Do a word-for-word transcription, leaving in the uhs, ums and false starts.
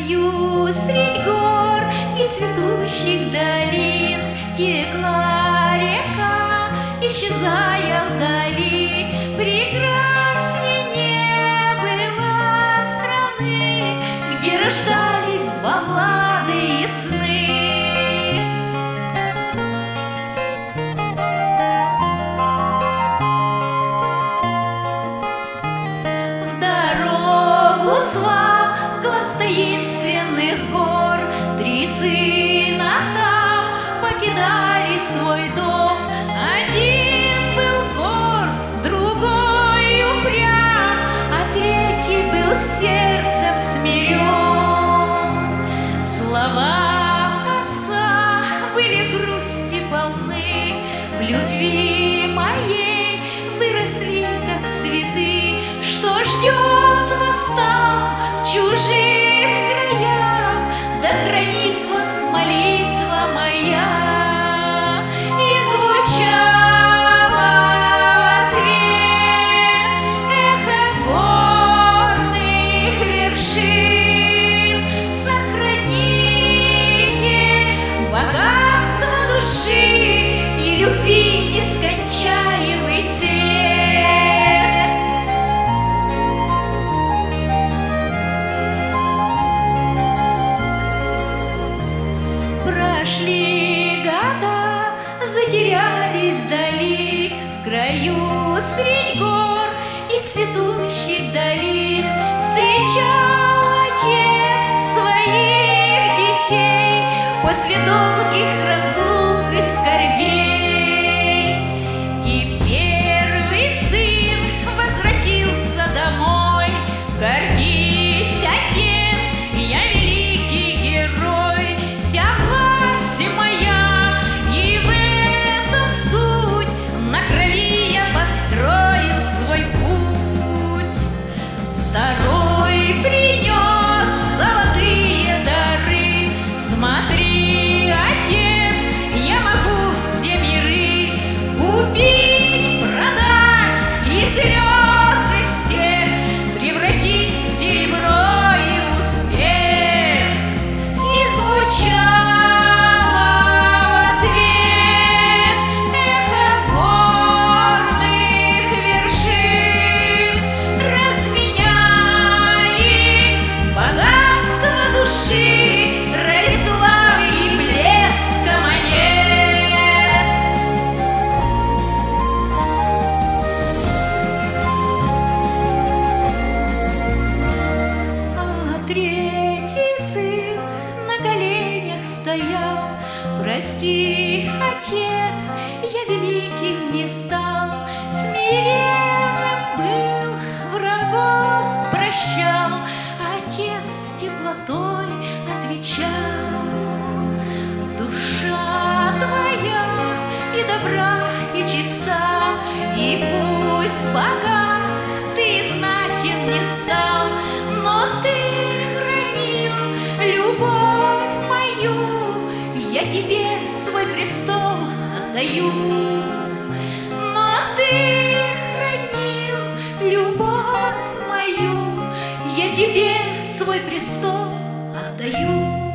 краю средь гор и цветущих долин текла река, исчезая вдали. Прекрасней не было страны, где рождались баллады и сны. В дорогу звал глаз таинственных гор, три сына там покидали свой дом. Один был горд, другой упрям, а третий был сердцем смирен. Слова отца были грусти полны, в любви моей выросли, как цветы. Что ждет вас там, в чужих краях, да хранит вас молитва моя. И звучало в ответ эхо горных вершин: сохраните богатство души и любви нескончаемый свет. Прошли года, затерялись вдали, в краю средь гор и цветущих долин встречал отец своих детей после долгих разлук и скорбей. И первый сын возвратился домой. Гордись, отец, я великий герой, вся власть моя, и в этом суть. На крови я построил свой путь. Второй принес золотые дары. Смотри, отец, я могу все миры купить, продать и слезы все превратить в серебро и успех. И звучало в ответ эхо горных вершин: разменяй богатство души ради славы и блеска монет. А третий сын на коленях стоял: прости, отец, я великим не стал, смиренным был, врагов прощал. Отец с теплотой отвечал: душа твоя и добра, и чиста, и пусть богат ты и знатен не стал, но ты хранил любовь мою, я тебе свой престол отдаю. Но ты хранил любовь мою, я тебе свой престол отдаю.